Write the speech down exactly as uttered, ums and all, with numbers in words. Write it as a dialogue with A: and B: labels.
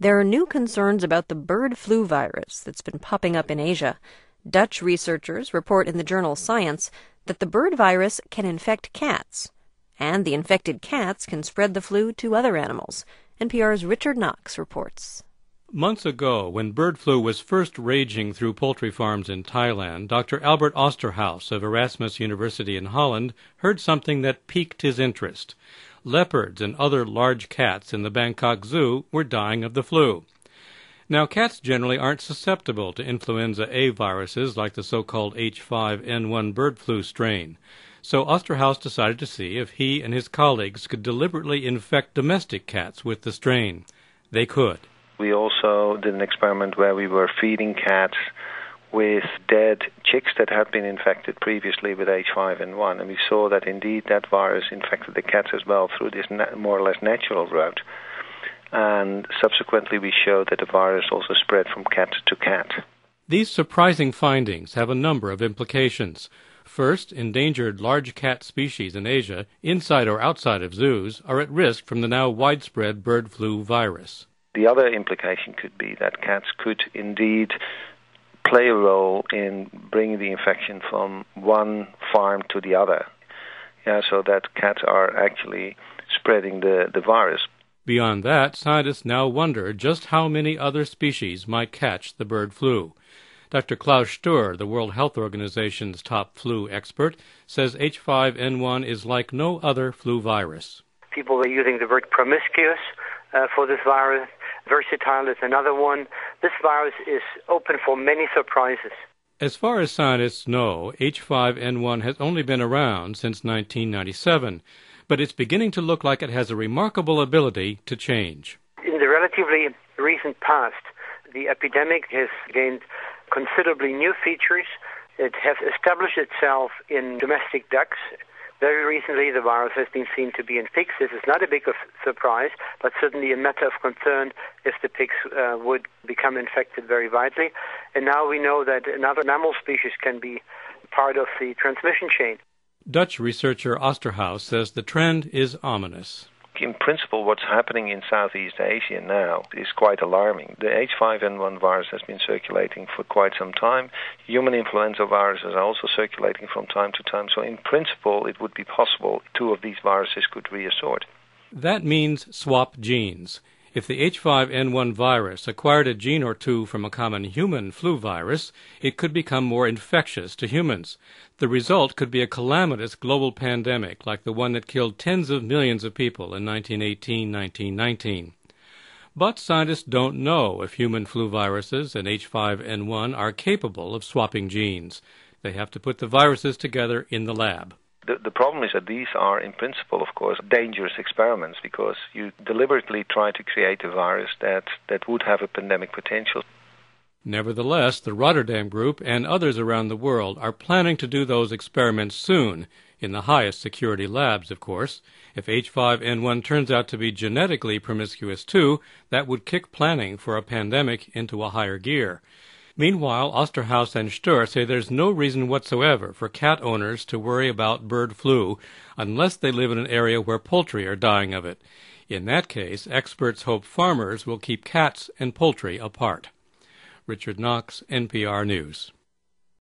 A: There are new concerns about the bird flu virus that's been popping up in Asia. Dutch researchers report in the journal Science that the bird virus can infect cats, and the infected cats can spread the flu to other animals. N P R's Richard Knox reports.
B: Months ago, when bird flu was first raging through poultry farms in Thailand, Doctor Albert Osterhaus of Erasmus University in Holland heard something that piqued his interest. Leopards and other large cats in the Bangkok Zoo were dying of the flu. Now, cats generally aren't susceptible to influenza A viruses like the so-called H five N one bird flu strain. So Osterhaus decided to see if he and his colleagues could deliberately infect domestic cats with the strain. They could.
C: We also did an experiment where we were feeding cats with dead chicks that had been infected previously with H five N one, and we saw that indeed that virus infected the cats as well through this na- more or less natural route. And subsequently we showed that the virus also spread from cat to cat.
B: These surprising findings have a number of implications. First, endangered large cat species in Asia, inside or outside of zoos, are at risk from the now widespread bird flu virus.
C: The other implication could be that cats could indeed play a role in bringing the infection from one farm to the other. Yeah, so that cats are actually spreading the, the virus.
B: Beyond that, scientists now wonder just how many other species might catch the bird flu. Doctor Klaus Sturr, the World Health Organization's top flu expert, says H five N one is like no other flu virus.
D: People are using the word promiscuous uh, for this virus. Versatile is another one. This virus is open for many surprises.
B: As far as scientists know, H five N one has only been around since nineteen ninety-seven, but it's beginning to look like it has a remarkable ability to change.
D: In the relatively recent past, the epidemic has gained considerably new features. It has established itself in domestic ducks. Very recently, the virus has been seen to be in pigs. This is not a big of surprise, but certainly a matter of concern if the pigs uh, would become infected very widely. And now we know that another mammal species can be part of the transmission chain.
B: Dutch researcher Osterhaus says the trend is ominous.
C: In principle, what's happening in Southeast Asia now is quite alarming. The H five N one virus has been circulating for quite some time. Human influenza viruses are also circulating from time to time. So in principle, it would be possible two of these viruses could reassort.
B: That means swap genes. If the H five N one virus acquired a gene or two from a common human flu virus, it could become more infectious to humans. The result could be a calamitous global pandemic like the one that killed tens of millions of people in nineteen eighteen to nineteen nineteen. But scientists don't know if human flu viruses and H five N one are capable of swapping genes. They have to put the viruses together in the lab.
C: The, the problem is that these are, in principle, of course, dangerous experiments because you deliberately try to create a virus that, that would have a pandemic potential.
B: Nevertheless, the Rotterdam Group and others around the world are planning to do those experiments soon, in the highest security labs, of course. If H five N one turns out to be genetically promiscuous too, that would kick planning for a pandemic into a higher gear. Meanwhile, Osterhaus and Sturr say there's no reason whatsoever for cat owners to worry about bird flu unless they live in an area where poultry are dying of it. In that case, experts hope farmers will keep cats and poultry apart. Richard Knox, N P R News.